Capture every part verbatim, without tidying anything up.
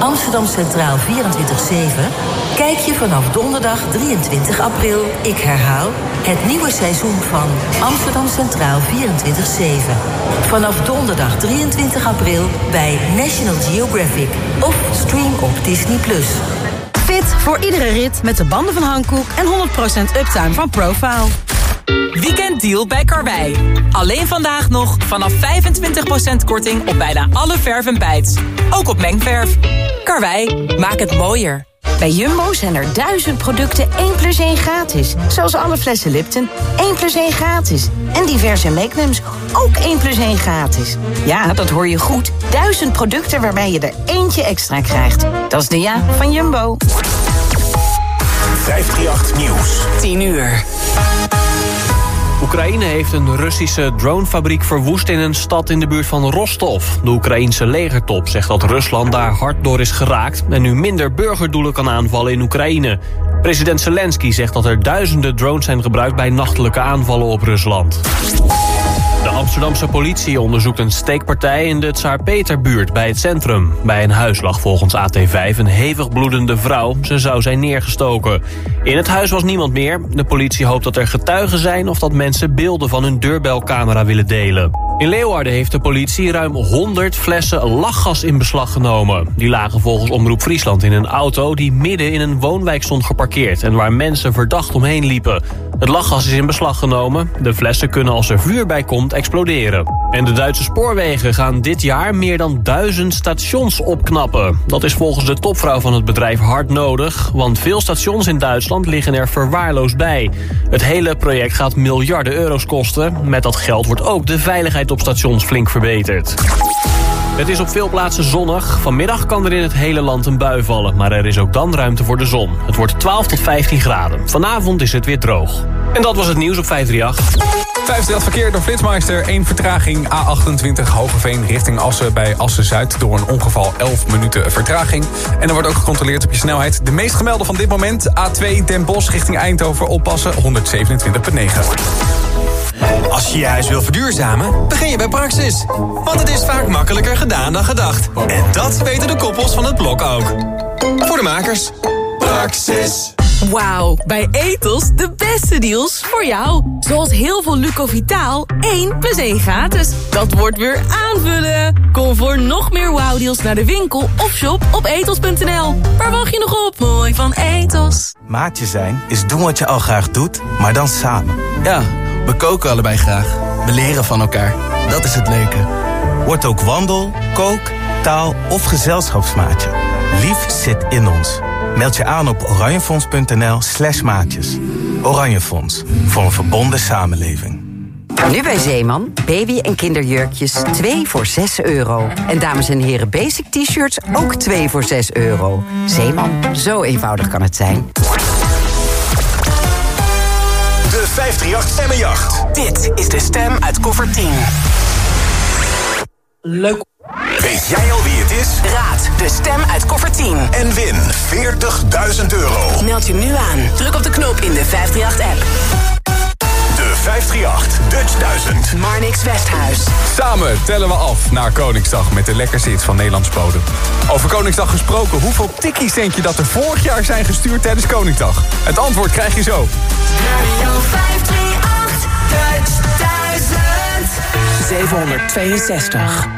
Amsterdam Centraal vierentwintig zeven... kijk je vanaf donderdag drieëntwintig april, ik herhaal... het nieuwe seizoen van Amsterdam Centraal vierentwintig zeven. Vanaf donderdag drieëntwintig april bij National Geographic of stream op Disney plus. Fit voor iedere rit met de banden van Hankook en honderd procent uptime van Profile. Weekenddeal bij Karwei. Alleen vandaag nog vanaf vijfentwintig procent korting op bijna alle verf en bijts. Ook op mengverf. Karwei, maak het mooier. Bij Jumbo zijn er duizend producten één plus één gratis. Zoals alle flessen Lipton, één plus één gratis. En diverse Magnums, ook één plus één gratis. Ja, dat hoor je goed. Duizend producten waarbij je er eentje extra krijgt. Dat is de ja van Jumbo. vijfhonderdachttien Nieuws. tien uur. Oekraïne heeft een Russische dronefabriek verwoest in een stad in de buurt van Rostov. De Oekraïense legertop zegt dat Rusland daar hard door is geraakt en nu minder burgerdoelen kan aanvallen in Oekraïne. President Zelensky zegt dat er duizenden drones zijn gebruikt bij nachtelijke aanvallen op Rusland. De Amsterdamse politie onderzoekt een steekpartij in de Tsaar Peterbuurt bij het centrum. Bij een huis lag volgens A T vijf een hevig bloedende vrouw. Ze zou zijn neergestoken. In het huis was niemand meer. De politie hoopt dat er getuigen zijn of dat mensen beelden van hun deurbelcamera willen delen. In Leeuwarden heeft de politie ruim honderd flessen lachgas in beslag genomen. Die lagen volgens Omroep Friesland in een auto die midden in een woonwijk stond geparkeerd en waar mensen verdacht omheen liepen. Het lachgas is in beslag genomen. De flessen kunnen als er vuur bij komt exploderen. En de Duitse spoorwegen gaan dit jaar meer dan duizend stations opknappen. Dat is volgens de topvrouw van het bedrijf hard nodig, want veel stations in Duitsland liggen er verwaarloosd bij. Het hele project gaat miljarden euro's kosten. Met dat geld wordt ook de veiligheid op stations flink verbeterd. Het is op veel plaatsen zonnig. Vanmiddag kan er in het hele land een bui vallen, maar er is ook dan ruimte voor de zon. Het wordt twaalf tot vijftien graden. Vanavond is het weer droog. En dat was het nieuws op vijfhonderdachttien. vijfhonderdachttien verkeer door Flitsmeister. één vertraging. A achtentwintig Hogeveen richting Assen bij Assen-Zuid. Door een ongeval elf minuten vertraging. En er wordt ook gecontroleerd op je snelheid. De meest gemelde van dit moment. A twee Den Bosch richting Eindhoven. Oppassen honderdzevenentwintig komma negen. Als je je huis wil verduurzamen, begin je bij Praxis. Want het is vaak makkelijker gedaan dan gedacht. En dat weten de koppels van het blok ook. Voor de makers. Praxis. Wauw, bij Ethos de beste deals voor jou. Zoals heel veel Lucovitaal, één plus één gratis. Dat wordt weer aanvullen. Kom voor nog meer wauwdeals naar de winkel of shop op ethos punt n l. Waar wacht je nog op? Mooi van Ethos. Maatje zijn is doen wat je al graag doet, maar dan samen. Ja, we koken allebei graag. We leren van elkaar. Dat is het leuke. Word ook wandel, kook, taal of gezelschapsmaatje. Lief zit in ons. Meld je aan op oranjefonds punt n l slash maatjes. Oranjefonds, voor een verbonden samenleving. Nu bij Zeeman, baby- en kinderjurkjes twee voor zes euro. En dames en heren basic t-shirts ook twee voor zes euro. Zeeman, zo eenvoudig kan het zijn. De vijfhonderdachttien Stemmenjacht. Dit is de stem uit koffer tien. Leuk. Weet jij al wie het is? Raad de stem uit koffer tien. En win veertigduizend euro. Meld je nu aan. Druk op de knop in de vijfhonderdachttien-app. De vijfhonderdachttien Dutch duizend. Marnix Westhuis. Samen tellen we af naar Koningsdag met de lekkerste hits van Nederlands bodem. Over Koningsdag gesproken, hoeveel tikkies denk je dat er vorig jaar zijn gestuurd tijdens Koningsdag? Het antwoord krijg je zo. Radio vijfhonderdachttien Dutch duizend. zevenhonderdtweeënzestig.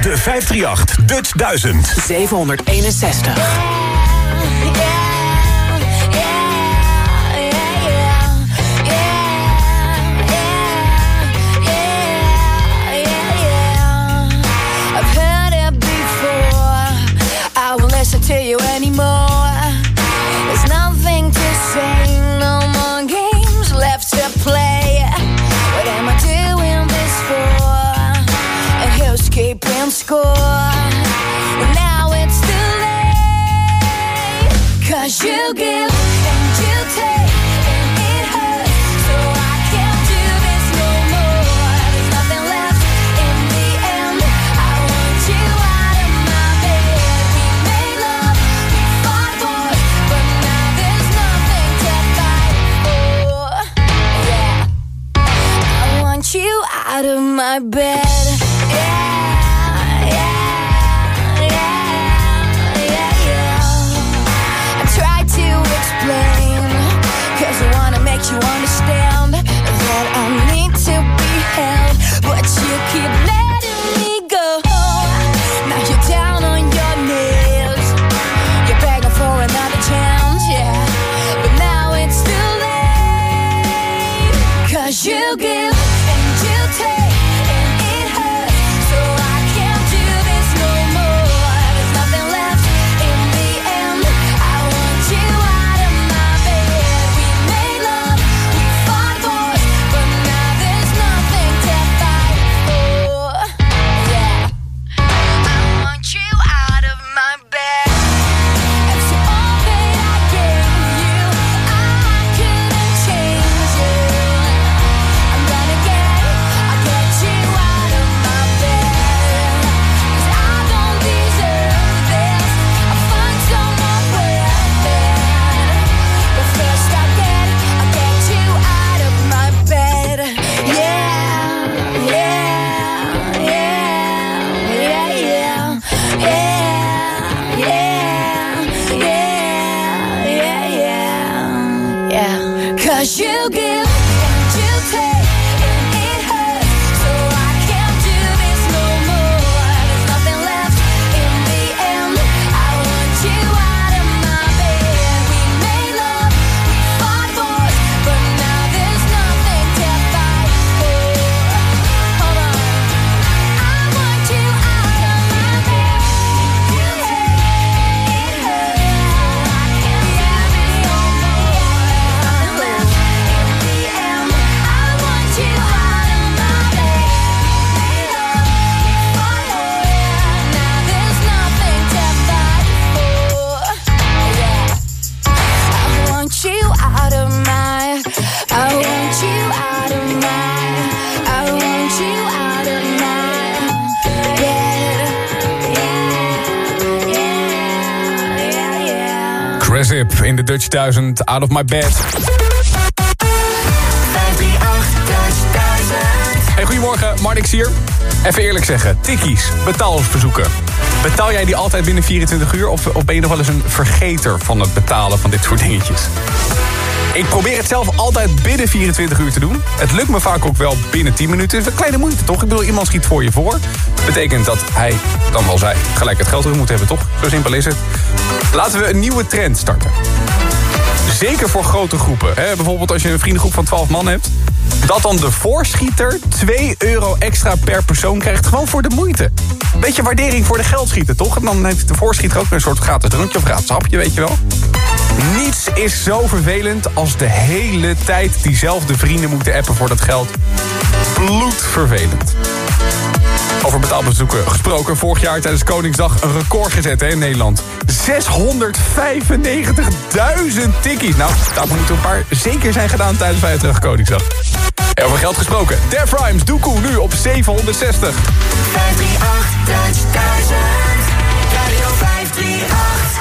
De vijfhonderdachtendertig Dutch duizend. zevenhonderdeenenzestig. To you anymore. There's nothing to say, no more games left to play. What am I doing this for? And who's keeping score? And now it's too late. Cause you give and you take, and it hurts, so I can't do this no more. There's nothing left in the end. I want you out of my bed. We made love, we fought wars, but now there's nothing to fight for. Yeah, I want you out of my bed. Yeah, yeah, yeah, yeah, yeah. I try to explain, cause I wanna make you understand that I need to be held, but you keep letting me go. Now you're down on your knees, you're begging for another chance, yeah. But now it's too late, cause you give and you take, and it hurts, so I can't do this no more. There's nothing left in the end. I want you out of my bed. We made love, we fought wars, but now there's nothing to fight for. Yeah, I want you out of my bed. After all that I gave you, I couldn't change you. I'm gonna get, I'll get you out of my bed. Cause I don't deserve this. I'll find someone worth it. But first I'll get, I'll get you out of my bed. Yeah, yeah, yeah, yeah, yeah, yeah, yeah, yeah, yeah, yeah. Cause you give and you take, and it hurts, so I can't do this no more. There's nothing left in the end. I want you out of my bed. We made love, we fought wars, but now there's nothing to fight for. Hold on, I want you out of my bed. You hate, it hurts, I can't do this no more. Nothing left in the end. I want you out of my bed. We made love, we fought wars, now there's nothing to fight for. Yeah, I want you out of my, I want you out of my, I want you out of my bed. Yeah, yeah, yeah, yeah. Cresip in de Dutch duizend, Out of My Bed. Hey, goedemorgen, Marnix hier. Even eerlijk zeggen, tikkies, betaalverzoeken. Betaal jij die altijd binnen vierentwintig uur of, of ben je nog wel eens een vergeter van het betalen van dit soort dingetjes? Ik probeer het zelf altijd binnen vierentwintig uur te doen. Het lukt me vaak ook wel binnen tien minuten. Het is een kleine moeite, toch? Ik bedoel, iemand schiet voor je voor. Betekent dat hij, dan wel zij, gelijk het geld terug moet hebben, toch? Zo simpel is het. Laten we een nieuwe trend starten. Zeker voor grote groepen. Hè? Bijvoorbeeld als je een vriendengroep van twaalf man hebt. Dat dan de voorschieter twee euro extra per persoon krijgt. Gewoon voor de moeite. Beetje waardering voor de geldschieter, toch? En dan heeft de voorschieter ook een soort gratis drankje of gratis hapje, weet je wel. Niets is zo vervelend als de hele tijd diezelfde vrienden moeten appen voor dat geld. Bloedvervelend. Over betaalbezoeken gesproken. Vorig jaar tijdens Koningsdag een record gezet hè, in Nederland. zeshonderdvijfennegentigduizend tikkies. Nou, daar moeten een paar zeker zijn gedaan tijdens vijfentwintig Koningsdag. En over geld gesproken. Def Rhymes, Doekoe nu op zevenhonderdzestig. vijfhonderdachtendertig duizend, Radio vijfhonderdachtendertig.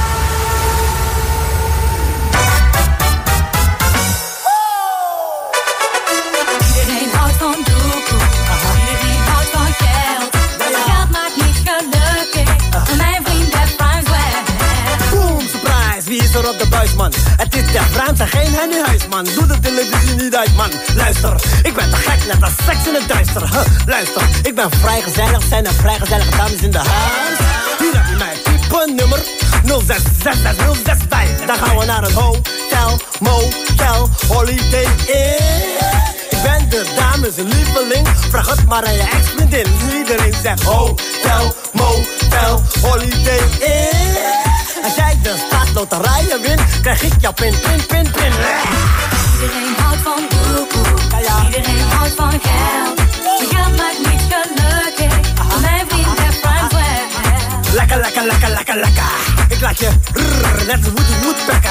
Iedereen houdt van Doekoe, iedereen houdt van geld. Geld maakt niet gelukkig, mijn vriend Def Rhymes wel. Boom, surprise, wie is er op de buis, man. Het is de Frans en geen Henny Huis, man. Doe de televisie niet uit, man. Luister, ik ben te gek, net als seks in het duister. Huh, luister, ik ben vrij gezellig, zijn er vrij gezellige dames in de huis. Hier heb je mij, type nummer nul zes zes zes nul zes vijf. Dan gaan we naar het hotel, motel, holiday inn. Ik ben de dames een lieveling, vraag het maar aan je ex-vriendin. Iedereen zegt hotel, motel, holiday inn. Als jij de staatsloterijen wint, krijg ik jouw pin, pin, pin, pin. Iedereen houdt van doekoe, ja, ja. Iedereen houdt van geld. Maar geld maakt niet gelukkig, mijn vriend heeft Frans wel. Lekker, lekker, lekker, lekker, lekker. Ik laat je rrr, net als woed, woedpekker.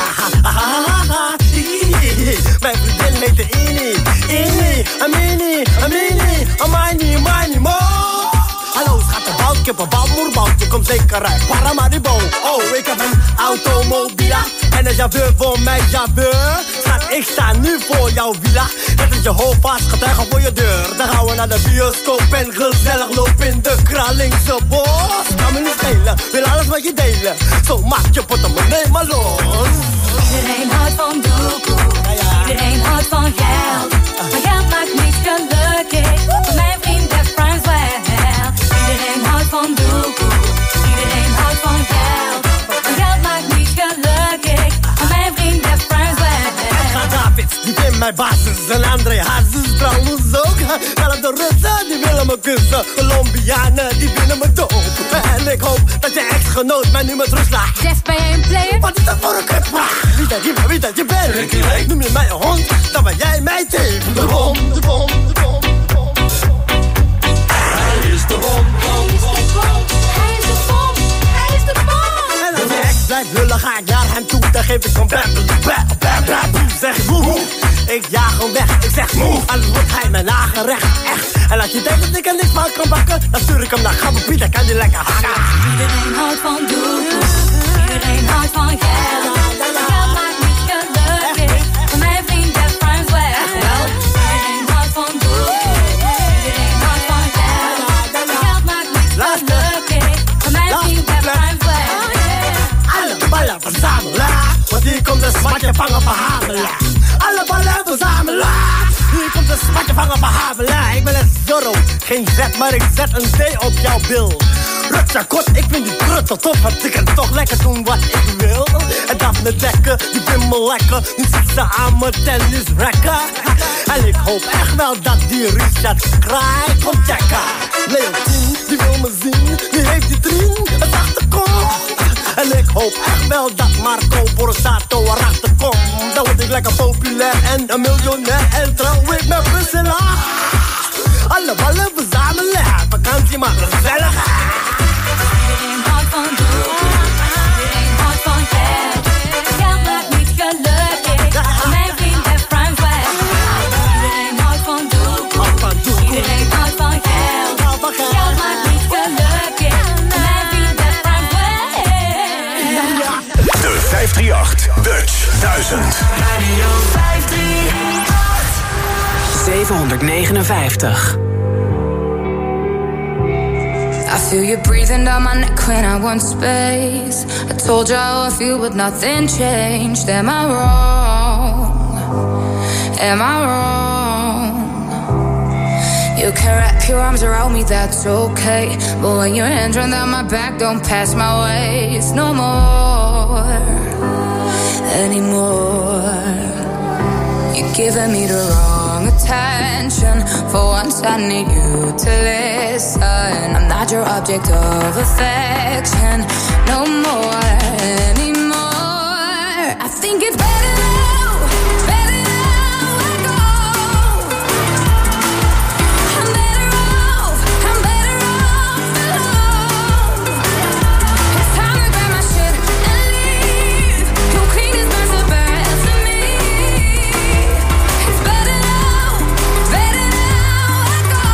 Mijn vriendin heet de Ini, Ini, Amini, Amini, Amani, Amani, Mo. Hallo, schattenbout, kippenbout, moerbout, je komt zeker uit Paramaribo. Oh, ik heb een automobiela en een chauffeur voor mijn chauffeur. Schat, ik sta nu voor jouw villa. Dat is je hoofdvast getuigen voor je deur. Dan gaan we naar de bioscoop en gezellig lopen in de Kralingse bos. Kan me niet schelen, wil alles wat je delen. Zo maak je portemonnee maar los. Iedereen houdt van doekoe, iedereen houdt van geld. Maar geld maakt niet gelukkig, mijn vriend heeft Frans wel. Iedereen houdt van doekoe, iedereen houdt van geld. Maar geld maakt niet gelukkig, mijn vriend heeft Frans wel. Ga David, die vindt mijn basis. En André Hazes trouwens ook. Zelfs de Russen, die willen me kussen. Colombianen, die willen me dood. En ik hoop dat je ex-genoot mij nu met rust laat. Jeff, ben jij een player? Wat is dat voor een kutvraag? Wie dat je bent, wie dat je bent. Noem je mij een hond, dan ben jij mij tegen. De bom, de bom, de bom, de bom. Hij is de bom, bom, bom, bom. Hij is de bom, hij is de bom. En als je ex blijft lullen, ga ik naar hem toe. Dan geef ik hem bam, bam, bam, bam. Zeg ik woe, ik jaag hem weg. Ik zeg moe, anders wordt hij mijn nagerecht. Echt. En als je denkt dat ik er niks van kan bakken, dan stuur ik hem naar Gabbe Piet, dan kan hij lekker hakken. Iedereen houdt van doekoe, iedereen houdt van geld. Geld maakt niet gelukkig, mijn vriend heeft Frans wel. Iedereen houdt van doekoe, iedereen houdt van geld. Geld maakt niet gelukkig, mijn vriend heeft Frans wel. Alle ballen verzamelen, want hier komt de smatje vangen verhamelen. Alle ballen verzamelen, hier komt de smatje vangen verhamelen. Ik ben een Zorro, geen Z, maar ik zet een D op jouw bil. Rutschakot, ik vind die pruttel tof, want ik kan toch lekker doen wat ik wil. En Daphne Dekker, die vindt me lekker, nu zit ze aan mijn tennisrekken. En ik hoop echt wel dat die Richard Kraai komt checken. Leontien, die wil me zien, die heeft die trien, het achterkomt. En ik hoop echt wel dat Marco Borsato erachter komt. Dan word ik lekker populair en een miljonair en trouw ik met Priscilla. Alle ballen verzamelen, vakantie maar gezellig. Iedereen houdt van doekoe, iedereen houdt van geld. Geld maakt niet gelukkig, mijn vriend heeft Frans wel. Iedereen houdt van doekoe, iedereen houdt van geld. Geld maakt niet gelukkig, mijn vriend heeft Frans wel. De vijf drie acht Dutch duizend. Radio vijf drie acht. zevenhonderdnegenenvijftig. I feel you breathing down my neck when I want space. I told you how I feel, but nothing changed. Am I wrong? Am I wrong? You can wrap your arms around me, that's okay. But when your hands run down my back, don't pass my waist no more, anymore. You're giving me the wrong attention. For once I need you to listen. I'm not your object of affection no more, anymore. I think it's better now, better now I go. I'm better off, I'm better off alone. It's time to grab my shit and leave. Your queen is not the best of me. It's better now, better now I go.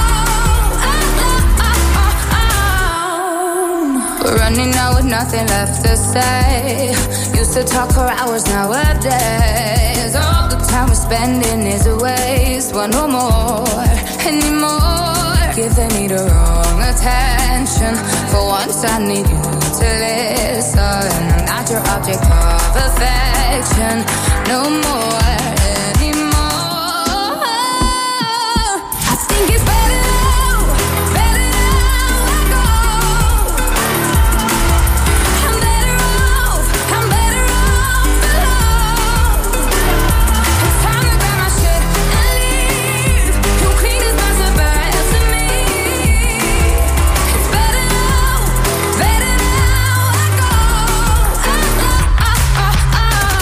We're running out with nothing left to say. Used to talk for hours nowadays. All the time we're spending is a waste. Want no more, anymore. Giving me the wrong attention. For once I need you to listen. I'm not your object of affection no more anymore. I think it's better now, better now I go. I'm better off, I'm better off alone. It's time to grab my shit and leave. You clean as my surprise to me. It's better now, better now I go. Oh, oh, oh, oh,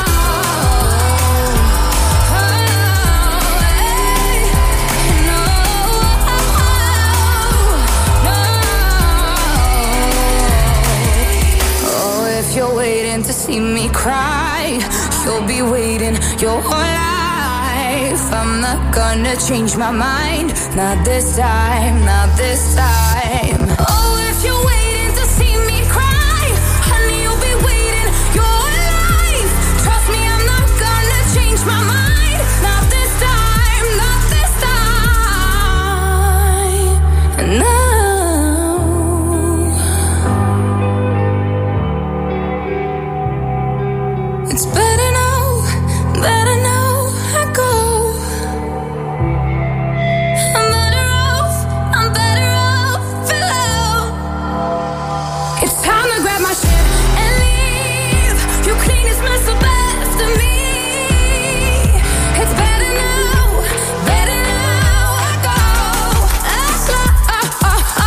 oh, oh, if you're waiting to see me cry, you'll be waiting your whole life. I'm not gonna change my mind, not this time, not this time. Oh, if you're waiting to see me cry, honey, you'll be waiting your whole life. Trust me, I'm not gonna change my mind, not this time, not this time. No. It's better now, better now I go. I'm better off, I'm better off alone. It's time to grab my shit and leave. You clean this mess up after me. It's better now, better now I go. Oh, oh, oh,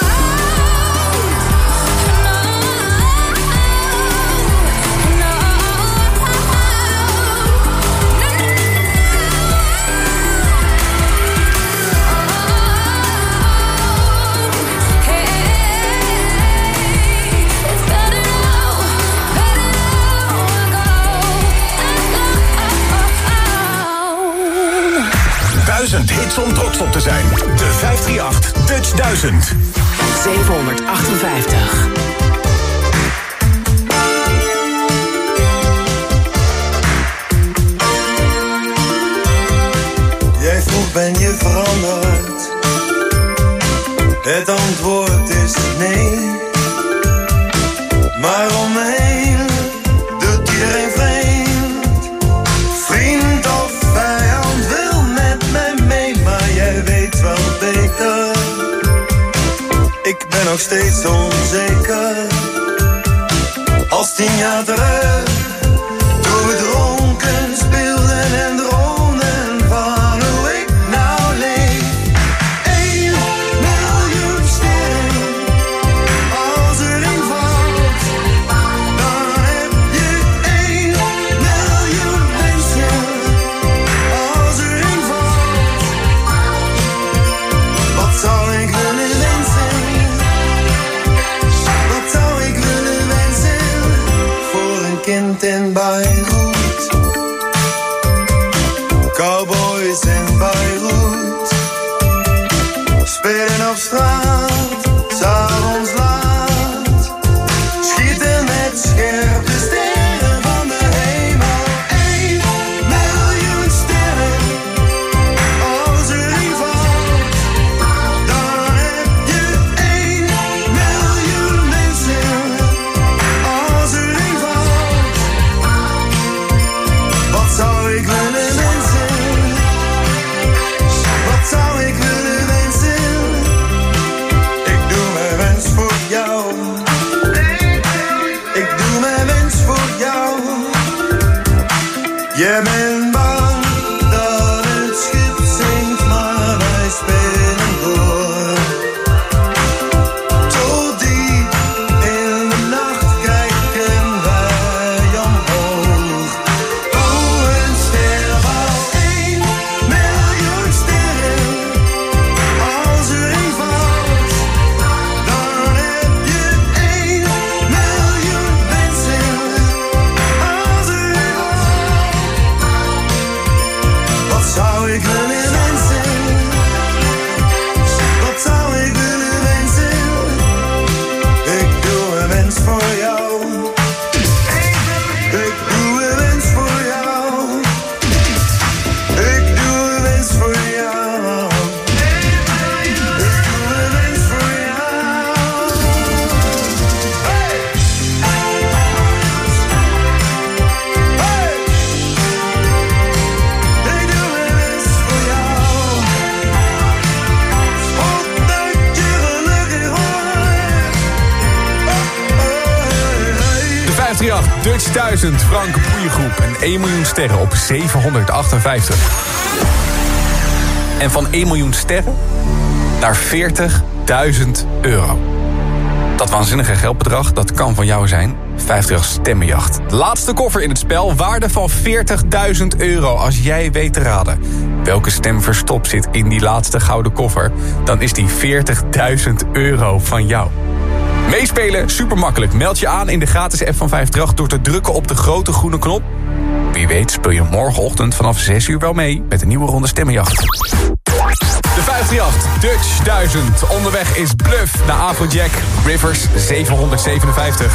Duizend hits om trots op te zijn. De vijfhonderdachtendertig Dutch duizend. zevenhonderdachtenvijftig. Jij vroeg, ben je veranderd? Het antwoord is nee. Maar om me heen doet iedereen vreemd. Vriend of vijand wil met mij mee, maar jij weet wel beter. Ik ben nog steeds onzeker. Als tien jaar terug, toen we dronken speelden en droomden van hoe ik nou leef. Eén miljoen sterren, als er een valt, dan heb je één miljoen mensen. Als er een valt, wat zou ik willen wensen? Wat zou ik willen wensen voor een kind in Beirut? Cowboys in Beirut spelen op straat, 's'avonds laat, schieten met scherpe sterren van de hemel. Eén miljoen sterren, als er een valt, dan heb je één miljoen mensen. Als er een valt, wat zou ik willen wensen? Wat zou ik willen wensen? Ik doe mijn wens voor jou. Ik doe mijn wens voor jou. Jij bent bang dat het schip zinkt, maar wij spelen door. Tot diep in de nacht kijken wij omhoog. Oh, een ster valt, één miljoen sterren. Als er een valt, dan heb je één miljoen mensen. Als er een valt, vijfhonderdachtenvijftig, Dutch duizend, Frank Boeiengroep en één miljoen sterren op zevenhonderdachtenvijftig. En van één miljoen sterren naar veertigduizend euro. Dat waanzinnige geldbedrag, dat kan van jou zijn. vijftig stemmenjacht. Laatste koffer in het spel, waarde van veertigduizend euro. Als jij weet te raden welke stem verstopt zit in die laatste gouden koffer, dan is die veertigduizend euro van jou. Meespelen, super makkelijk. Meld je aan in de gratis app van vijfhonderdachtig door te drukken op de grote groene knop. Wie weet speel je morgenochtend vanaf zes uur wel mee met een nieuwe ronde stemmenjacht. De vijfhonderdachtenvijftig, Dutch duizend. Onderweg is Bluff naar Afrojack, Rivers zevenhonderdzevenenvijftig.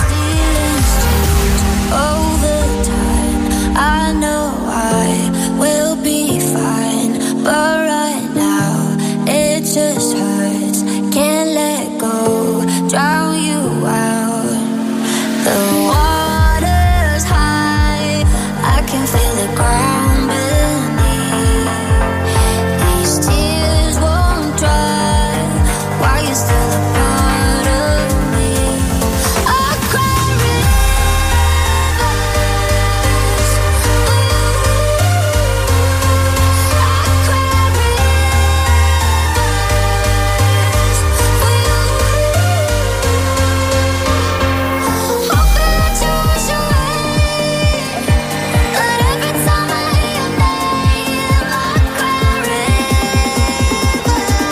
I know I will be fine, but right now it just hurts. Can't let go, drown you out. The water's high, I can feel the ground beneath. These tears won't dry while you're still a part of me. I'll cry rivers for you. I'll cry rivers for you. Hoping that you wash away, but every time I hear your name, I cry rivers for you.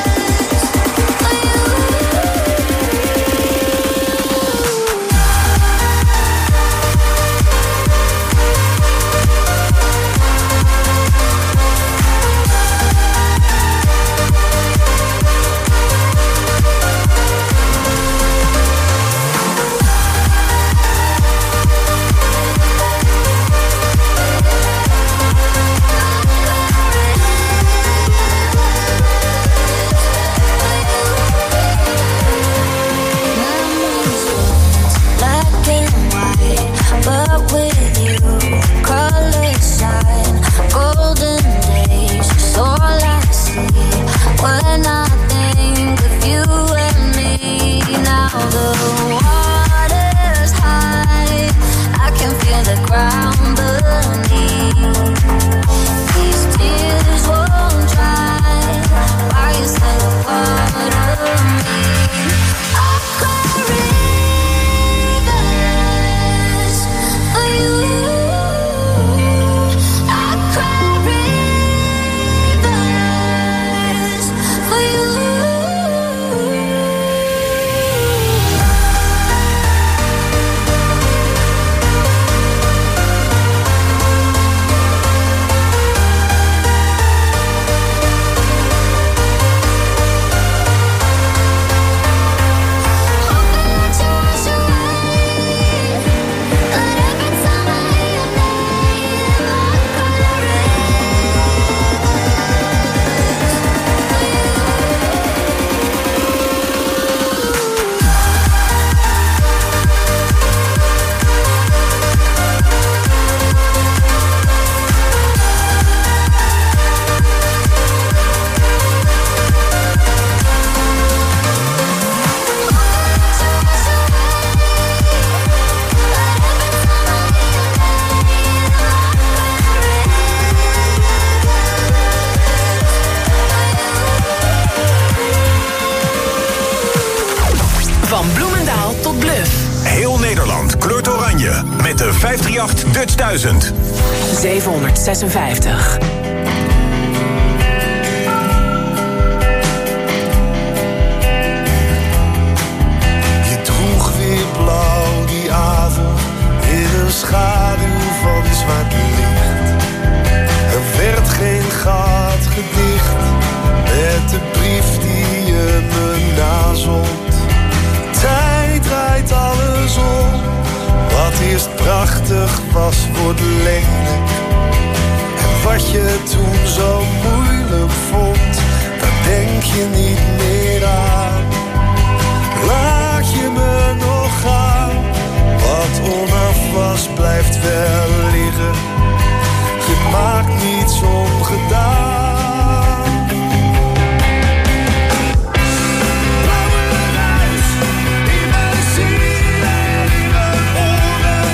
Black and white, but with you, colors shine. Golden days, that's all I see when I think of you and me. Now the water's high, I can feel the ground beneath. These tears won't dry while you're still a part of me. I'll cry rivers for you. I'll cry rivers for you. Van Bloemendaal tot Bluff. Heel Nederland kleurt oranje met de vijfhonderdachtenvijftig Dutch duizend. zevenhonderdzesenvijftig. Je droeg weer blauw die avond in een schaduw van zwart licht. Er werd geen gat gedicht met de brief die je me nazond. Tijd draait alles om. Wat eerst prachtig was, wordt lelijk. En wat je toen zo moeilijk vond, daar denk je niet meer aan. Laat je me nog gaan. Wat onaf was, blijft wel liggen. Je maakt niets ongedaan. Blauwe ruis in mijn ziel en in mijn oren.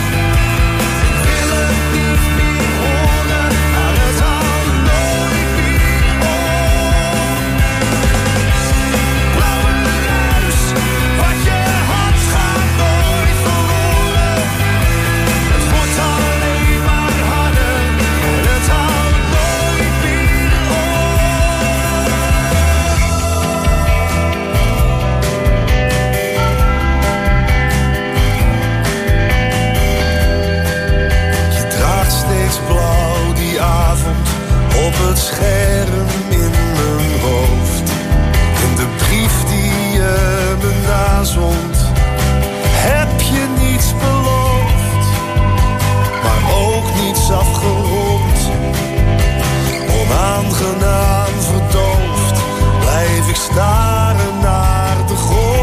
scherm in mijn hoofd. In de brief die je me nazond, heb je niets beloofd, maar ook niets afgerond. Onaangenaam verdoofd, blijf ik staren naar de grond.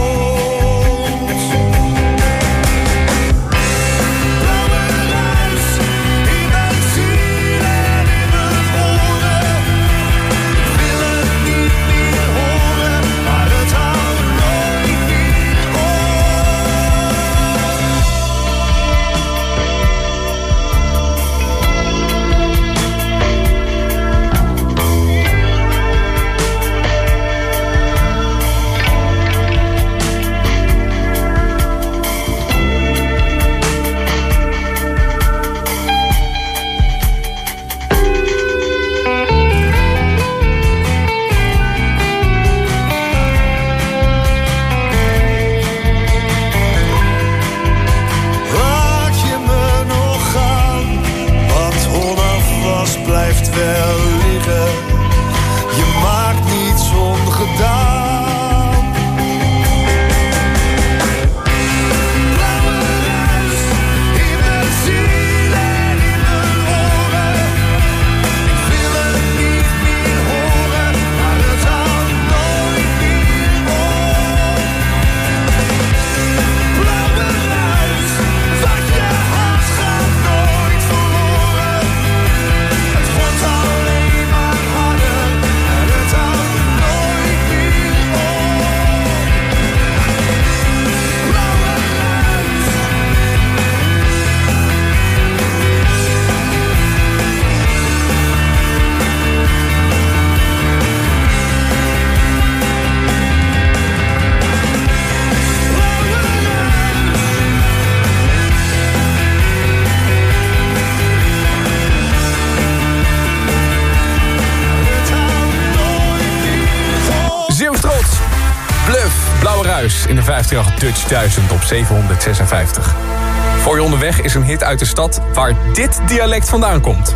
In de vijfhonderdachtig Dutch duizend op zevenhonderdzesenvijftig. Voor je onderweg is een hit uit de stad waar dit dialect vandaan komt.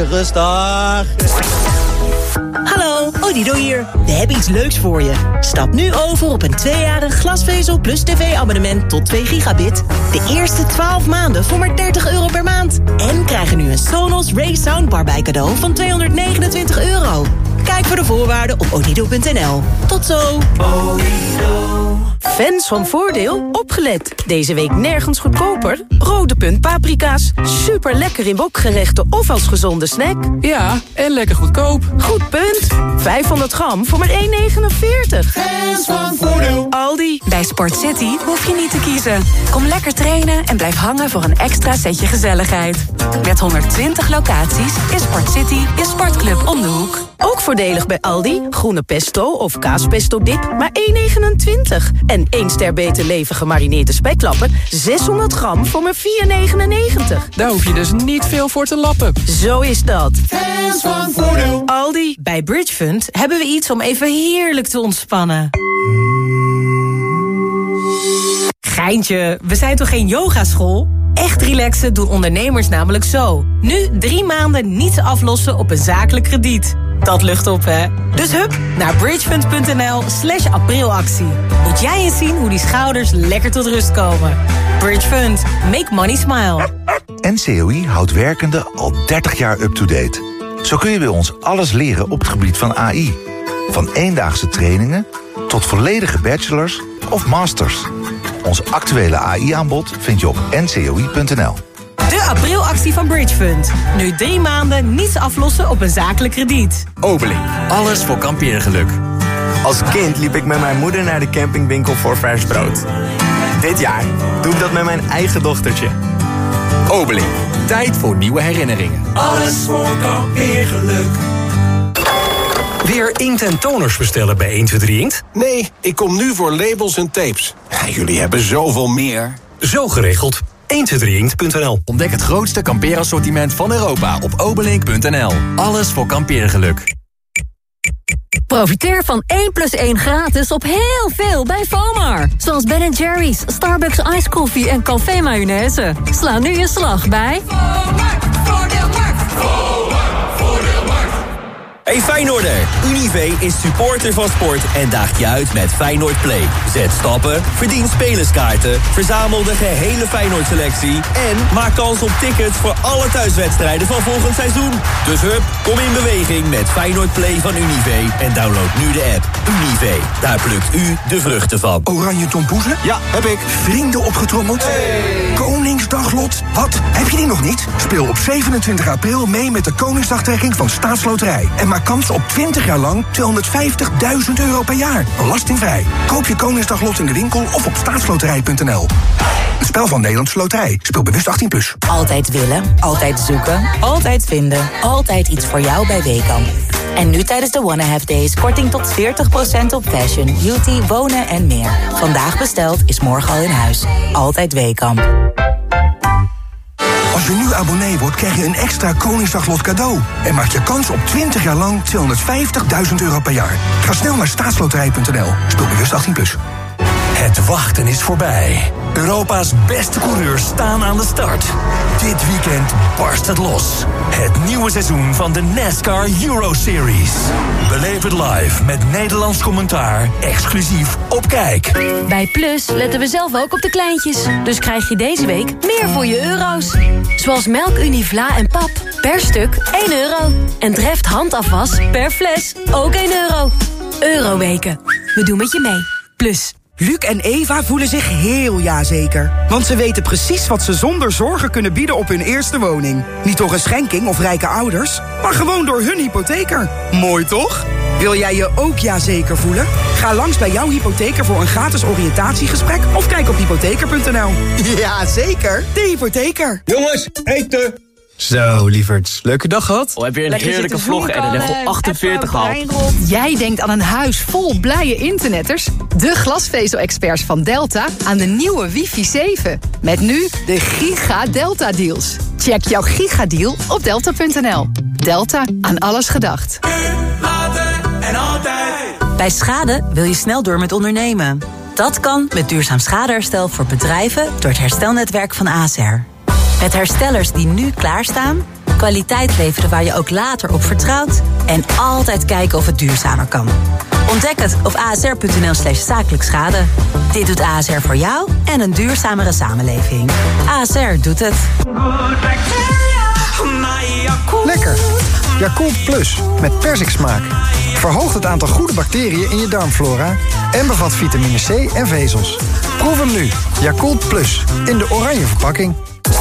Rustig. Hallo, Odido hier. We hebben iets leuks voor je. Stap nu over op een tweejarig glasvezel plus tv-abonnement tot twee gigabit. De eerste twaalf maanden voor maar dertig euro per maand. En krijgen nu een Sonos Ray Soundbar bij cadeau van tweehonderdnegenentwintig euro. Kijk voor de voorwaarden op odido punt n l. Tot zo. Fans van Voordeel, opgelet. Deze week nergens goedkoper. Rode punt paprika's. Super lekker in wokgerechten of als gezonde snack. Ja, en lekker goedkoop. Goed punt. vijfhonderd gram voor maar één negenenveertig. Fans van Voordeel. Aldi. Bij Sport City hoef je niet te kiezen. Kom lekker trainen en blijf hangen voor een extra setje gezelligheid. Met honderdtwintig locaties is Sport City je sportclub om de hoek. Ook voordelig bij Aldi. Groene pesto of kaaspesto dip, maar één negenentwintig. En één ster beter leven gemarineerde speklappen, zeshonderd gram voor maar vier negenennegentig. Daar hoef je dus niet veel voor te lappen. Zo is dat. Fans van Voordeel. Aldi. Bij Bridgefund hebben we iets om even heerlijk te ontspannen. Geintje, we zijn toch geen yogaschool? Echt relaxen doen ondernemers namelijk zo. Nu drie maanden niets aflossen op een zakelijk krediet. Dat lucht op, hè? Dus hup, naar bridgefund punt n l slash aprilactie. Moet jij eens zien hoe die schouders lekker tot rust komen. Bridgefund, make money smile. N C O I houdt werkenden al dertig jaar up-to-date. Zo kun je bij ons alles leren op het gebied van A I. Van eendaagse trainingen tot volledige bachelors of masters. Ons actuele A I-aanbod vind je op n c o i punt n l. De aprilactie van Bridgefund. Nu drie maanden niets aflossen op een zakelijk krediet. Obeling, alles voor kampeergeluk. Als kind liep ik met mijn moeder naar de campingwinkel voor vers brood. Dit jaar doe ik dat met mijn eigen dochtertje. Obeling, tijd voor nieuwe herinneringen. Alles voor kampeergeluk. Weer inkt en toners bestellen bij één twee drie Inkt? Nee, ik kom nu voor labels en tapes. Ja, jullie hebben zoveel meer. Zo geregeld. één twee drie inkt punt n l. Ontdek het grootste kampeerassortiment van Europa op obelink punt n l. Alles voor kampeergeluk. Profiteer van één plus één gratis op heel veel bij FOMAR. Zoals Ben en Jerry's, Starbucks Ice Coffee en Café Mayonaise. Sla nu je slag bij... FOMAR, Voordeelmarkt. FOMAR, Voordeelmarkt. Hey Feyenoorder, Univé is supporter van sport en daagt je uit met Feyenoord Play. Zet stappen, verdien spelerskaarten, verzamel de gehele Feyenoord selectie en maak kans op tickets voor alle thuiswedstrijden van volgend seizoen. Dus hup, kom in beweging met Feyenoord Play van Univé en download nu de app. Univé, daar plukt u de vruchten van. Oranje tompoezen? Ja, heb ik. Vrienden opgetrommeld? Hey. Koningsdaglot? Wat? Heb je die nog niet? Speel op zevenentwintig april mee met de Koningsdagtrekking van Staatsloterij. En maak kans op twintig jaar lang tweehonderdvijftigduizend euro per jaar. Belastingvrij. Koop je Koningsdaglot in de winkel of op staatsloterij punt n l. Een spel van Nederlandse Loterij. Speel bewust achttien plus. Altijd willen, altijd zoeken, altijd vinden. Altijd iets voor jou bij Weekamp. En nu tijdens de Wanna Have Days korting tot veertig procent op fashion, beauty, wonen en meer. Vandaag besteld is morgen al in huis. Altijd Weekamp. Als je nu abonnee wordt, krijg je een extra Koningsdaglot cadeau. En maak je kans op twintig jaar lang tweehonderdvijftigduizend euro per jaar. Ga snel naar staatsloterij punt n l. Speel bewust achttien plus. Het wachten is voorbij. Europa's beste coureurs staan aan de start. Dit weekend barst het los. Het nieuwe seizoen van de NASCAR Euro Series. Beleef het live met Nederlands commentaar, exclusief op Kijk. Bij Plus letten we zelf ook op de kleintjes. Dus krijg je deze week meer voor je euro's. Zoals melkunie, vla en pap. Per stuk één euro. En Dreft handafwas per fles ook één euro. Euroweken. We doen met je mee. Plus. Luc en Eva voelen zich heel ja-zeker. Want ze weten precies wat ze zonder zorgen kunnen bieden op hun eerste woning. Niet door een schenking of rijke ouders, maar gewoon door hun hypotheker. Mooi toch? Wil jij je ook ja-zeker voelen? Ga langs bij jouw hypotheker voor een gratis oriëntatiegesprek of kijk op hypotheker punt n l. Ja, zeker. De hypotheker. Jongens, eten! Zo, lieverds. Leuke dag gehad? Oh, heb je een Lekker heerlijke vlog en een level achtenveertig gehaald. Jij denkt aan een huis vol blije internetters? De glasvezel-experts van Delta aan de nieuwe wifi zeven. Met nu de Giga Delta deals. Check jouw gigadeal op delta punt n l. Delta, aan alles gedacht. En altijd. Bij schade wil je snel door met ondernemen. Dat kan met duurzaam schadeherstel voor bedrijven door het herstelnetwerk van A S R. Met herstellers die nu klaarstaan, kwaliteit leveren waar je ook later op vertrouwt en altijd kijken of het duurzamer kan. Ontdek het op a s r punt n l slash zakelijk schade. Dit doet A S R voor jou en een duurzamere samenleving. A S R doet het. Lekker. Yakult Plus met persiksmaak. Verhoogt het aantal goede bacteriën in je darmflora en bevat vitamine C en vezels. Proef hem nu. Yakult Plus in de oranje verpakking.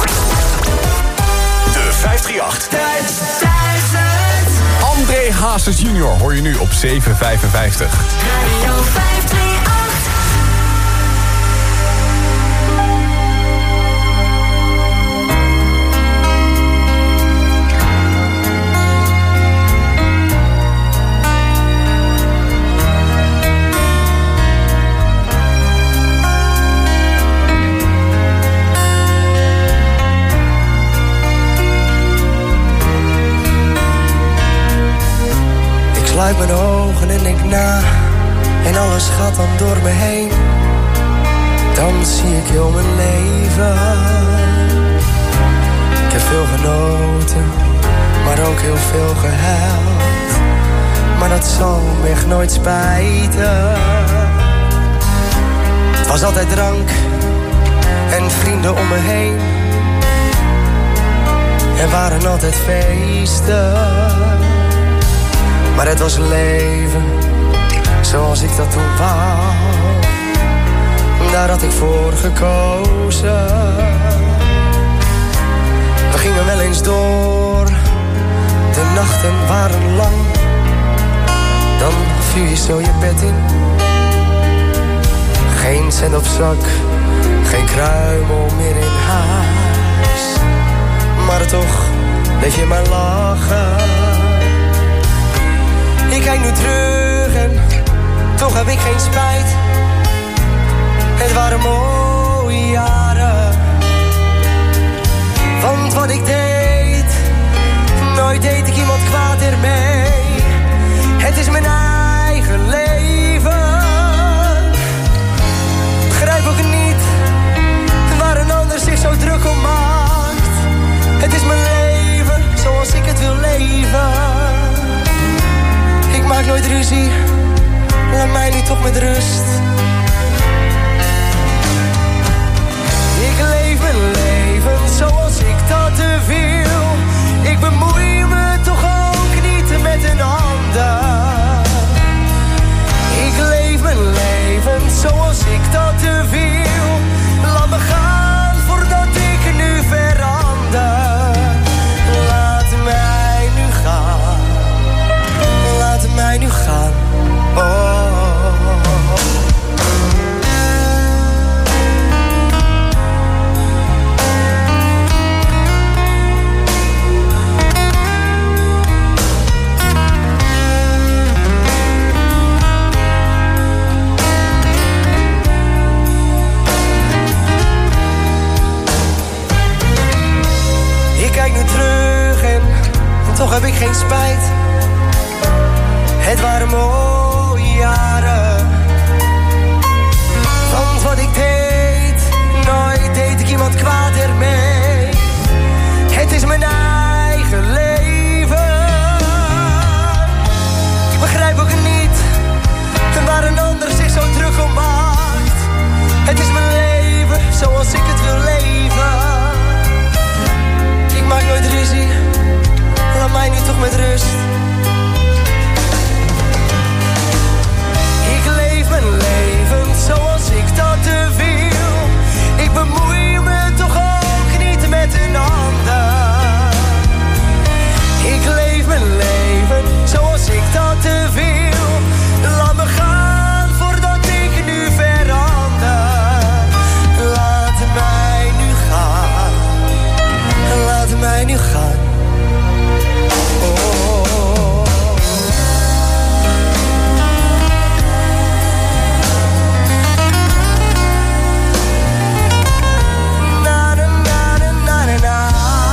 vijfhonderdachtendertig. André Hazes junior hoor je nu op zeven vijfenvijftig. Radio vijfhonderdachtendertig. Sluit mijn ogen en denk na, en alles gaat dan door me heen. Dan zie ik heel mijn leven. Ik heb veel genoten, maar ook heel veel gehuild. Maar dat zal me echt nooit spijten. Het was altijd drank en vrienden om me heen. Er waren altijd feesten. Maar het was leven, zoals ik dat toen wou. Daar had ik voor gekozen. We gingen wel eens door, de nachten waren lang. Dan viel je zo je bed in. Geen cent op zak, geen kruimel meer in huis. Maar toch bleef je maar lachen. Ik kijk nu terug en toch heb ik geen spijt. Het waren mooie jaren. Want wat ik deed, nooit deed ik iemand kwaad ermee. Het is mijn eigen leven. Begrijp ook niet waar een ander zich zo druk om maakt. Het is mijn leven zoals ik het wil leven. heb ik geen spijt. Het waren mooie jaren. Want wat ik deed, nooit deed ik iemand kwaad ermee. Het is mijn eigen leven. Ik begrijp ook niet waar een ander zich zo druk om maakt. Het is mijn leven zoals ik het wil leven. Ik maak nooit ruzie, laat mij nu toch met rust. Ik leef mijn leven zoals ik dat wil. Ik bemoei me toch ook niet met een ander. Ik leef mijn leven zoals ik dat wil. Laat me gaan voordat ik nu verander. Laat mij nu gaan. Laat mij nu gaan. Oh. Na, na, na, na, na, na.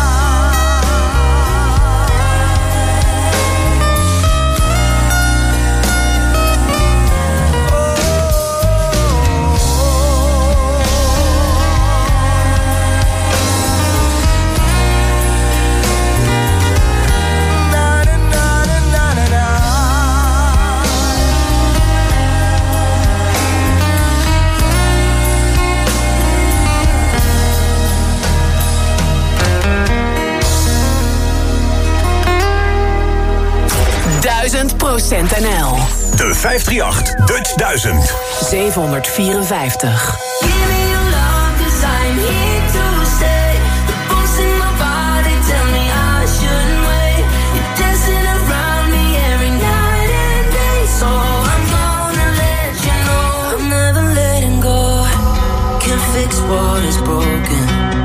duizend procent N L. De vijfhonderdachtendertig Dutch duizend. zevenhonderdvierenvijftig. What is broken?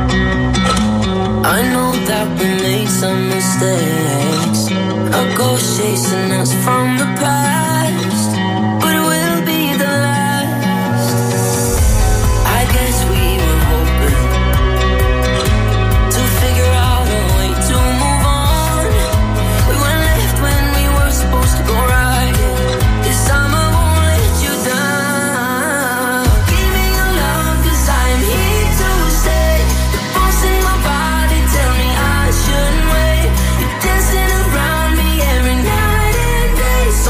I know that we made some mistakes. A ghost chasing us from the past, but it will be the last. I guess we were hoping to figure out a way to move on. We were left when we were supposed to go right. This time I won't let you down. Give me your love, 'cause I'm here to stay. The pulse in my body tell me I shouldn't wait. You're dancing around me every night and day.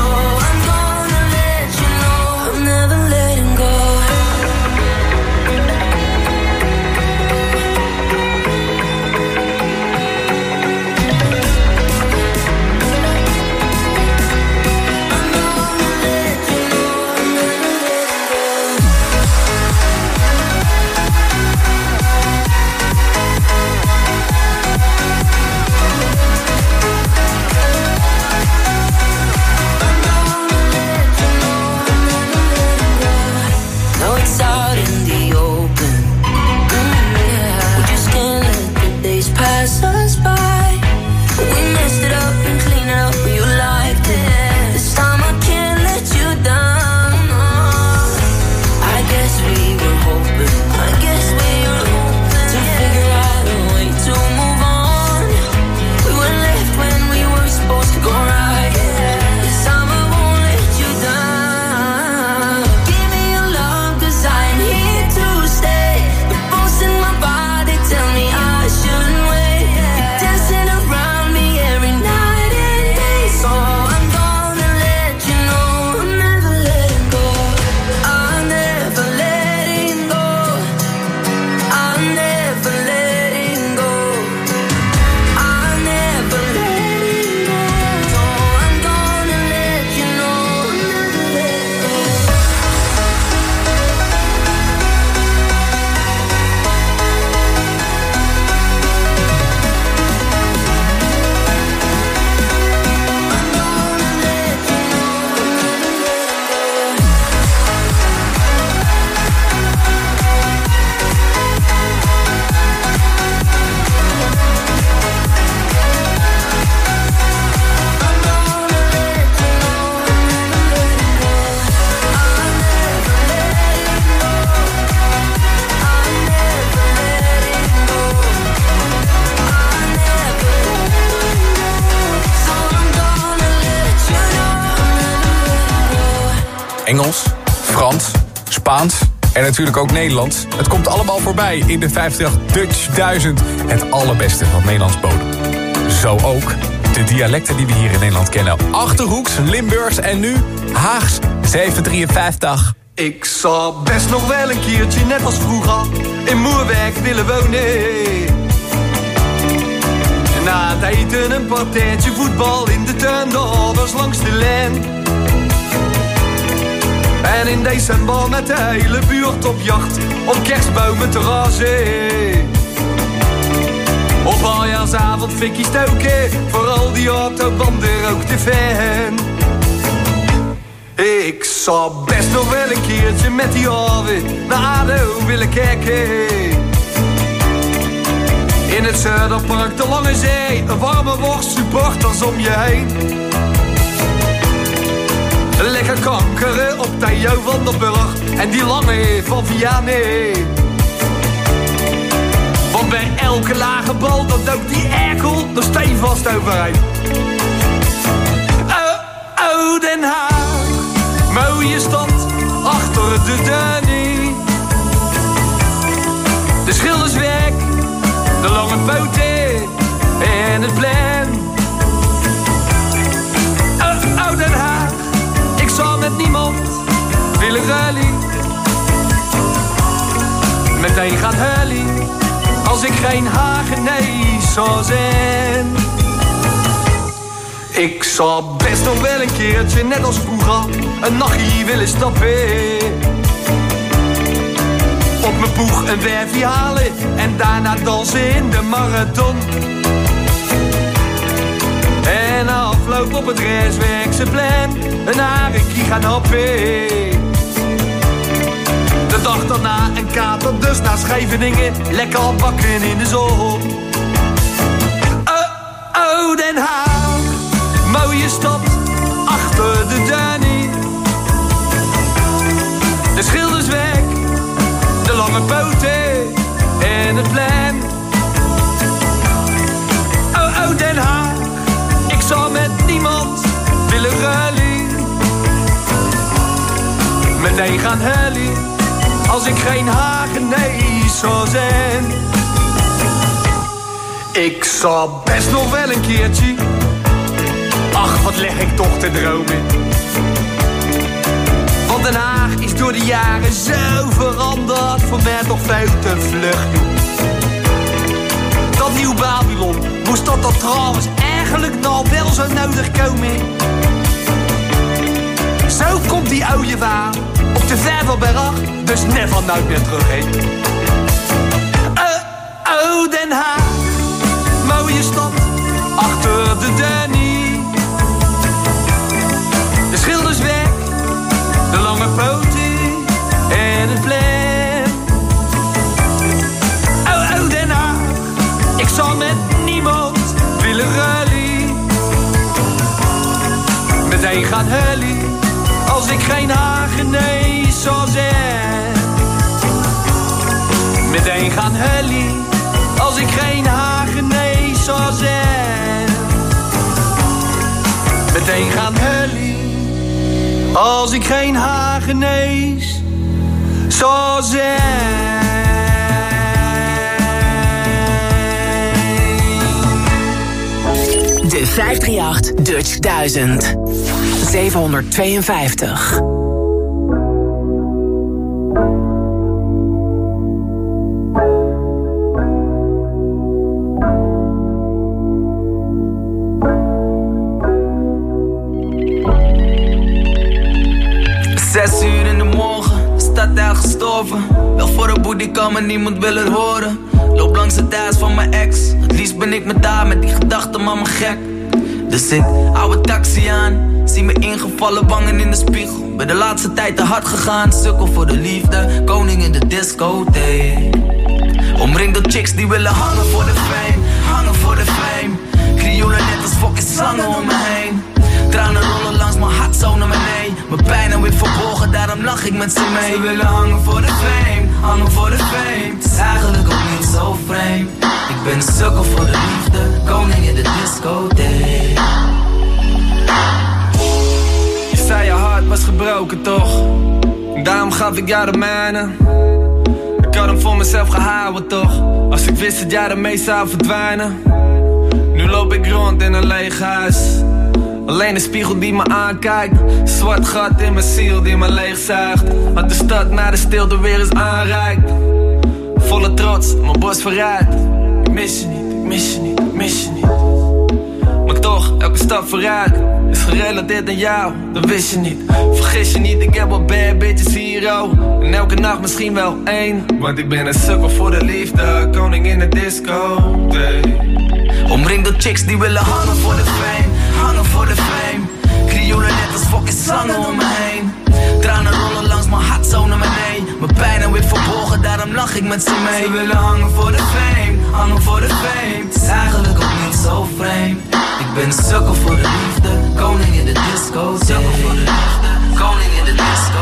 Engels, Frans, Spaans en natuurlijk ook Nederlands. Het komt allemaal voorbij in de vijftigacht Dutch duizend. Het allerbeste van Nederlands bodem. Zo ook de dialecten die we hier in Nederland kennen. Achterhoeks, Limburgs en nu Haags zevenhonderddrieënvijftig. Ik zou best nog wel een keertje, net als vroeger, in Moerwijk willen wonen. Na het eten een partijtje voetbal in de tuin, de ouders langs de lijn. En in december met de hele buurt op jacht, op kerstbomen te razen. Op aljaarsavond fikkie stoken, voor al die autobanden rook de fan. Ik zou best nog wel een keertje met die haven naar A D O willen kijken. In het Zuiderpark, de Lange Zee, een warme worst, supporters om je heen. Lekker kankeren op Theo van der Burg en die lange van Vianney. Want bij elke lage bal, dat dook die erkel er steenvast overheen. Oh, oh, Den Haag, mooie stad, achter de Dunny. De Schildersweg, de lange poten en het plein. Oh, oh, Den Haag, ik zou met niemand willen rally. Meteen gaat Hully, als ik geen Hagenees zou zijn. Ik zou best nog wel een keertje, net als vroeger, een nachtje willen stappen. Op mijn boeg een werfje halen en daarna dansen in de marathon. En na afloop op het Rijswerkse-plein een harekie gaan happen. De dag daarna een kater, dus naar Scheveningen, lekker bakken in de zon. Oh, oh, Den Haag, mooie stad, achter de Dunny. De Schildersweg, de lange poten en het plein. Oh, oh, Den Haag, ik zou met niemand willen rally. Meteen gaan Hully, als ik geen Hagenees zou zijn. Ik zou best nog wel een keertje, ach wat leg ik toch te dromen. Want Den Haag is door de jaren zo veranderd, voor mij toch veel te vlug. Dat nieuw Babylon, moest dat dan trouwens eigenlijk nou wel zo nodig komen? Zo komt die oude waar op de Vijverberg, dus never nooit meer terug heen. Oh, oh, Den Haag, mooie stad, achter de Dunny. De Schildersweg, de lange poten en het plein. Oh, oh, Den Haag, ik zou met niemand willen rally. Meteen gaan Hully, als ik geen Hagenees zou zijn. Meteen gaan Hully, als ik geen Hagenees zou zijn. Meteen gaan Hully, als ik geen Hagenees zou zijn. De vijfhonderddrieëndertig Dutch duizend. zevenhonderdtweeënvijftig. Zes uur in de morgen, de stad daar gestorven. Wel voor de boete kan, maar niemand wil het horen. Loop langs het huis van mijn ex. Het liefst ben ik met daar, met die gedachten, man me gek. Dus ik hou een taxi aan, zie me ingevallen wangen in de spiegel. Ben de laatste tijd te hard gegaan, sukkel voor de liefde, koning in de discotheek. Omringd door chicks die willen hangen voor de fame, hangen voor de fame. Krioelen net als fucking slangen om me heen. Tranen rollen langs mijn hart zo naar beneden. Mijn pijn en wit verborgen, daarom lach ik met ze mee. Ze willen hangen voor de fame, hangen voor de fame. Het is eigenlijk ook niet zo vreemd. Ik ben een sukkel voor de liefde, koning in de discotheek. Je zei je hart was gebroken toch? gaf ik jou de mijne. Ik had hem voor mezelf gehouden toch. Als ik wist dat jij ermee zou verdwijnen. Nu loop ik rond in een leeg huis. Alleen een spiegel die me aankijkt. Zwart gat in mijn ziel die me leegzuigt. Had de stad naar de stilte weer eens aanreikt. Volle trots, mijn borst vooruit. Ik mis je niet, ik mis je niet, ik mis je niet. Maar toch, elke stap vooruit is gerelateerd aan jou, dat wist je niet. Vergis je niet, ik heb wel bad bitches hier, oh. En elke nacht misschien wel één. Want ik ben een sukkel voor de liefde, koning in de disco, hey. Omringd door chicks die willen hangen voor de fame. Hangen voor de fame. Krioelen net als fucking slangen om me heen. Tranen rollen langs mijn hart zo naar beneden. Mijn pijn en wit verborgen, daarom lach ik met ze mee. Ze willen hangen voor de fame, hangen voor de fame. Het is eigenlijk ook niet zo vreemd. Ik ben een sukkel voor de liefde, koning in de disco. Sukkel voor de liefde, koning in de disco.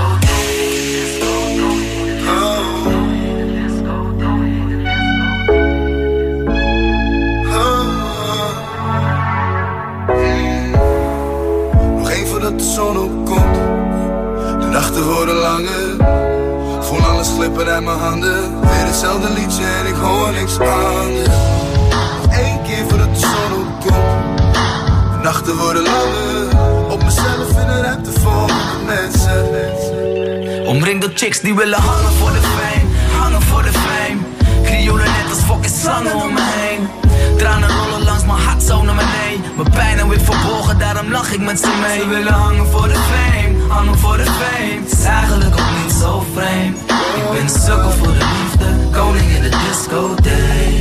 Dat de zon opkomt, de nachten worden langer. Voel alles glippen uit mijn handen. Weer hetzelfde liedje en ik hoor niks anders. Nog één keer voordat de zon opkomt, de nachten worden langer. Op mezelf in een ruimte vol met mensen. Omringd door chicks die willen hangen voor de fame. Hangen voor de fame. Krioelen net als fucking slangen om me heen. Tranen rollen langs mijn hart zo naar beneden. Mijn pijn en wit verborgen, daarom lach ik met ze mee. Ze willen hangen voor de fame, hangen voor de fame. Het is eigenlijk ook niet zo vreemd. Ik ben een sukkel voor de liefde, koning in de disco day.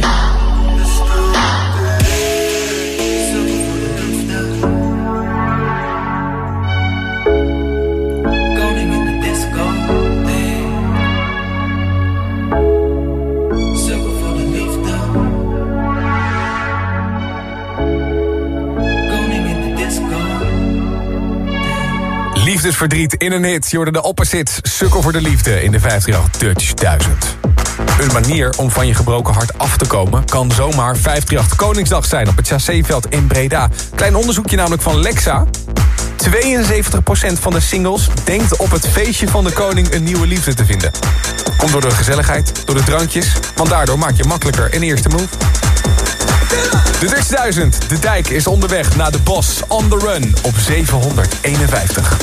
Liefdesverdriet in een hit. Je hoorde de opposites, sukkel voor de liefde in de vijfhonderdachttachtig Dutch duizend. Een manier om van je gebroken hart af te komen kan zomaar vijfhonderdachttachtig Koningsdag zijn op het Chasséveld in Breda. Klein onderzoekje namelijk van Lexa. tweeënzeventig procent van de singles denkt op het feestje van de koning een nieuwe liefde te vinden. Komt door de gezelligheid, door de drankjes, want daardoor maak je makkelijker een eerste move. De Dutch duizend, de dijk is onderweg naar de Boss on the Run op zevenhonderdeenenvijftig.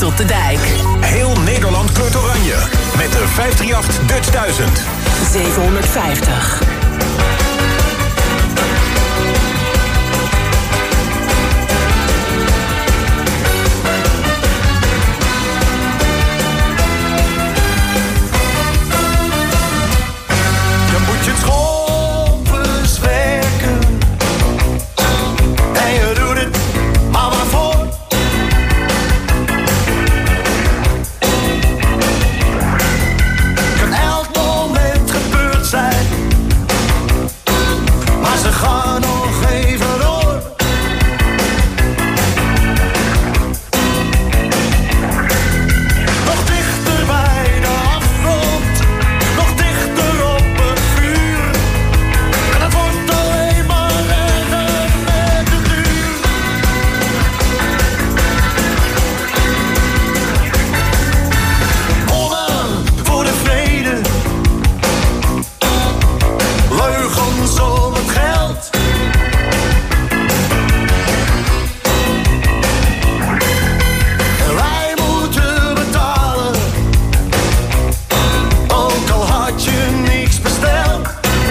op de dijk. Heel Nederland kleurt oranje. Met de vijfhonderdachtendertig Dutch duizend. zevenhonderdvijftig. Dan moet je het schompers werken. En je doet het, maar waarvoor? Kan elk moment gebeurd zijn. Maar ze gaan nog even door. Nog dichter bij de afgrond. Nog dichter op het vuur. En het wordt alleen maar erger met de duur. Mannen voor de vrede. Leugens om het geld. En wij moeten betalen. Ook al had je niks besteld.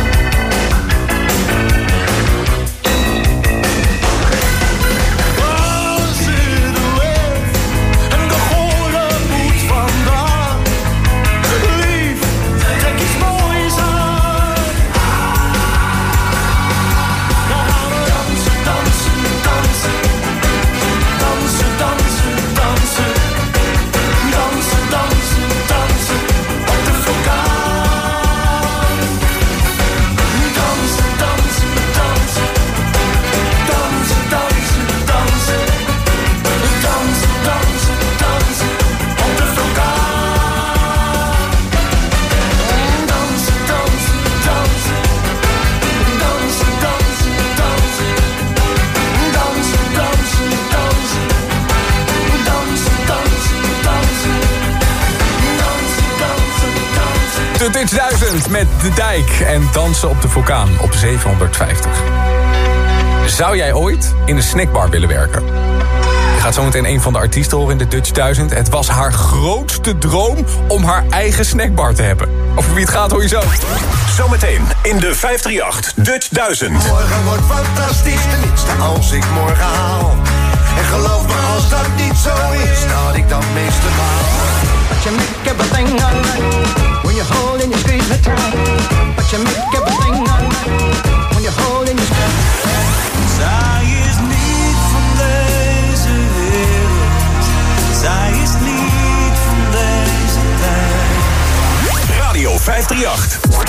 Waar zit de weg? En de goren moet vandaan. Lief, trek iets moois aan. Dan gaan we dansen, dansen, dansen. Dansen, dansen, dansen. Dansen, dansen, dansen. Op de vulkaan. Dansen, dansen, dansen. Dansen, dansen, dansen. Dansen, dansen, dansen. Op de vulkaan. Dansen, dansen, dansen. Dansen, dansen, dansen. Dansen, dansen, dansen. Dansen, dansen, dansen. Dansen, dansen, dansen. De Dutch duizend met De Dijk en dansen op de vulkaan op zevenhonderdvijftig. Zou jij ooit in een snackbar willen werken? Je gaat zometeen een van de artiesten horen in de Dutch duizend. Het was haar grootste droom om haar eigen snackbar te hebben. Over wie het gaat hoor je zo. Zometeen in de vijfhonderdachtendertig Dutch duizend. Morgen wordt fantastisch, tenminste als ik morgen haal. En geloof me als dat niet zo is, dat ik dan meeste maal. But you make everything alright, when you hold and you squeeze me tight. But you make everything alright, when you hold and you squeeze me tight. Zij is niet van deze wereld, zij is niet van deze tijd. Radio vijfhonderdachtendertig.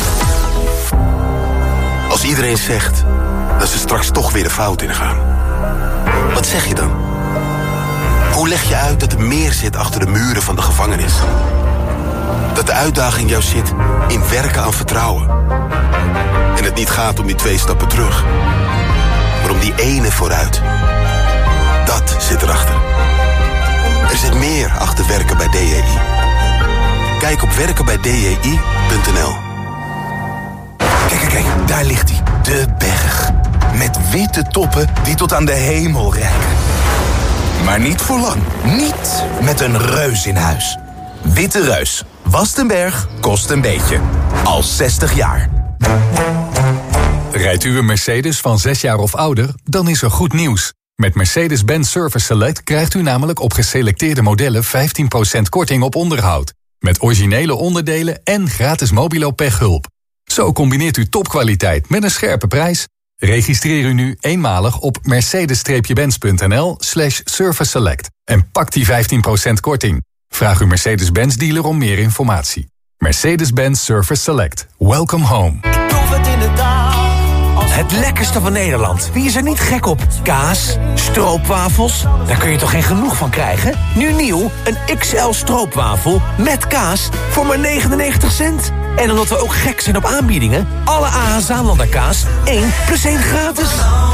Als iedereen zegt dat ze straks toch weer de fout ingaan, wat zeg je dan? Hoe leg je uit dat er meer zit achter de muren van de gevangenis? Dat de uitdaging jou zit in werken aan vertrouwen. En het niet gaat om die twee stappen terug, maar om die ene vooruit. Dat zit erachter. Er zit meer achter werken bij D J I. Kijk op werken bij D J I punt n l. Kijk, kijk, kijk, daar ligt hij. De berg. Met witte toppen die tot aan de hemel reiken. Maar niet voor lang. Niet met een reus in huis. Witte Reus. Wast een berg, kost een beetje. Al zestig jaar. Rijdt u een Mercedes van zes jaar of ouder, dan is er goed nieuws. Met Mercedes-Benz Service Select krijgt u namelijk op geselecteerde modellen vijftien procent korting op onderhoud. Met originele onderdelen en gratis mobilo pechhulp. Zo combineert u topkwaliteit met een scherpe prijs. Registreer u nu eenmalig op mercedes-benz.nl slash service select. En pak die vijftien procent korting. Vraag uw Mercedes-Benz dealer om meer informatie. Mercedes-Benz Service Select. Welcome home. Het lekkerste van Nederland. Wie is er niet gek op? Kaas, stroopwafels, daar kun je toch geen genoeg van krijgen? Nu nieuw, een X L stroopwafel met kaas voor maar negenennegentig cent. En omdat we ook gek zijn op aanbiedingen, alle A H Zaanlander kaas één plus één gratis.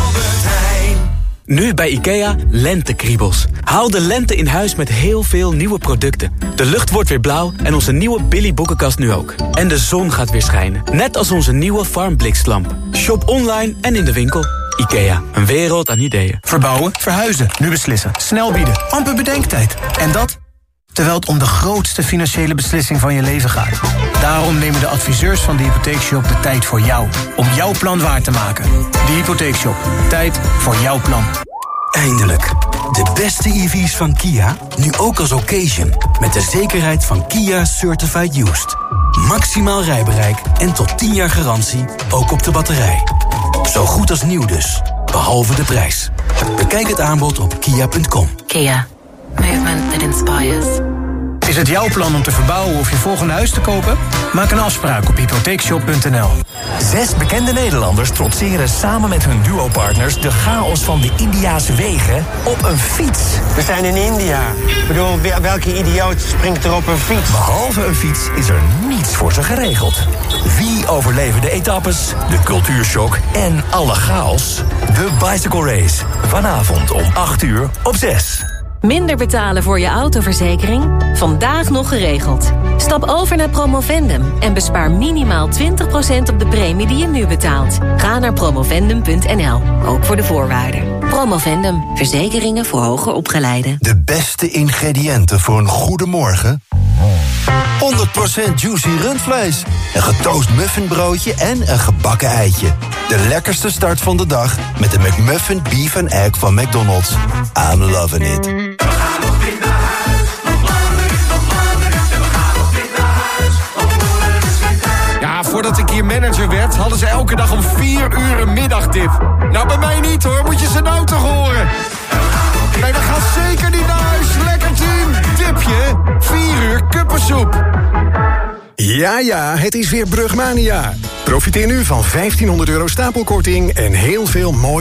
Nu bij IKEA lentekriebels. Haal de lente in huis met heel veel nieuwe producten. De lucht wordt weer blauw en onze nieuwe Billy boekenkast nu ook. En de zon gaat weer schijnen. Net als onze nieuwe Farmbliklamp. Shop online en in de winkel. IKEA, een wereld aan ideeën. Verbouwen, verhuizen, nu beslissen. Snel bieden, amper bedenktijd. En dat terwijl het om de grootste financiële beslissing van je leven gaat. Daarom nemen de adviseurs van de Hypotheekshop de tijd voor jou, om jouw plan waar te maken. De Hypotheekshop, tijd voor jouw plan. Eindelijk. De beste E V's van Kia, nu ook als occasion. Met de zekerheid van Kia Certified Used. Maximaal rijbereik en tot tien jaar garantie, ook op de batterij. Zo goed als nieuw dus, behalve de prijs. Bekijk het aanbod op kia punt com. Kia. Movement that inspires. Is het jouw plan om te verbouwen of je volgende huis te kopen? Maak een afspraak op hypotheekshop punt n l. Zes bekende Nederlanders trotseren samen met hun duopartners de chaos van de Indiase wegen op een fiets. We zijn in India. Ik bedoel, welke idioot springt er op een fiets? Behalve een fiets is er niets voor ze geregeld. Wie overleven de etappes, de cultuurshock en alle chaos? De Bicycle Race. Vanavond om acht uur op zes. Minder betalen voor je autoverzekering? Vandaag nog geregeld. Stap over naar Promovendum en bespaar minimaal twintig procent op de premie die je nu betaalt. Ga naar promovendum punt n l, ook voor de voorwaarden. Promovendum, verzekeringen voor hoger opgeleiden. De beste ingrediënten voor een goede morgen? honderd procent juicy rundvlees, een getoast muffinbroodje en een gebakken eitje. De lekkerste start van de dag met de McMuffin Beef and Egg van McDonald's. I'm loving it. Ja, voordat ik hier manager werd, hadden ze elke dag om vier uur een middagdip. Nou, bij mij niet hoor, moet je ze nou toch horen. Nee, dat gaat zeker niet naar huis. Lekker team. Dipje, vier uur kuppensoep. Ja, ja, het is weer Brugmania. Profiteer nu van vijftienhonderd euro stapelkorting en heel veel mooi